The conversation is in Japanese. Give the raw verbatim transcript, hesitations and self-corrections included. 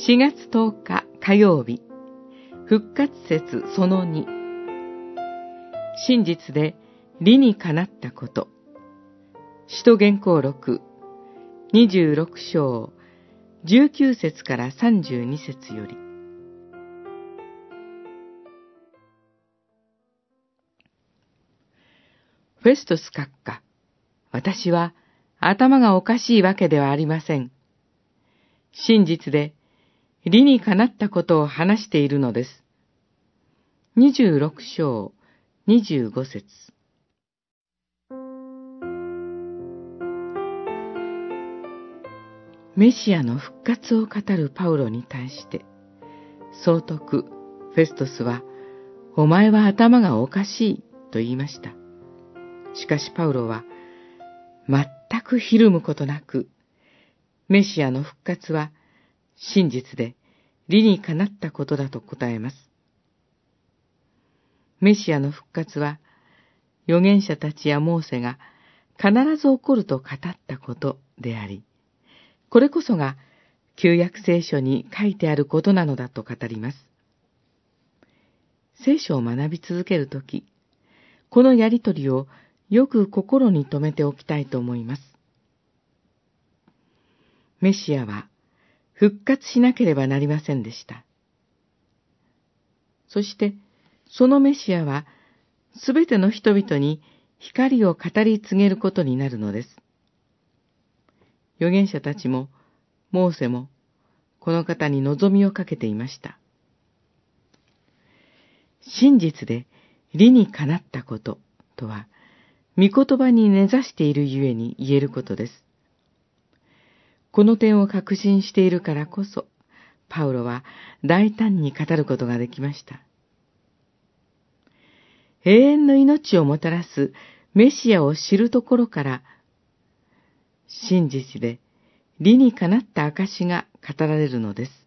しがつとおか火曜日、復活節そのに。真実で理にかなったこと。使徒言行録にじゅうろく章じゅうきゅう節からさんじゅうに節より。フェストス閣下、私は頭がおかしいわけではありません。真実で理にかなったことを話しているのです。にじゅうろく章にじゅうご節。メシアの復活を語るパウロに対して、総督フェストスは、お前は頭がおかしいと言いました。しかしパウロは、全くひるむことなく、メシアの復活は真実で理にかなったことだと答えます。メシアの復活は、預言者たちやモーセが必ず起こると語ったことであり、これこそが旧約聖書に書いてあることなのだと語ります。聖書を学び続けるとき、このやりとりをよく心に留めておきたいと思います。メシアは復活しなければなりませんでした。そして、そのメシアはすべての人々に光を語り告げることになるのです。預言者たちも、モーセも、この方に望みをかけていました。真実で理にかなったこととは、御言葉に根ざしているゆえに言えることです。この点を確信しているからこそ、パウロは大胆に語ることができました。永遠の命をもたらすメシアを知るところから、真実で理にかなった証が語られるのです。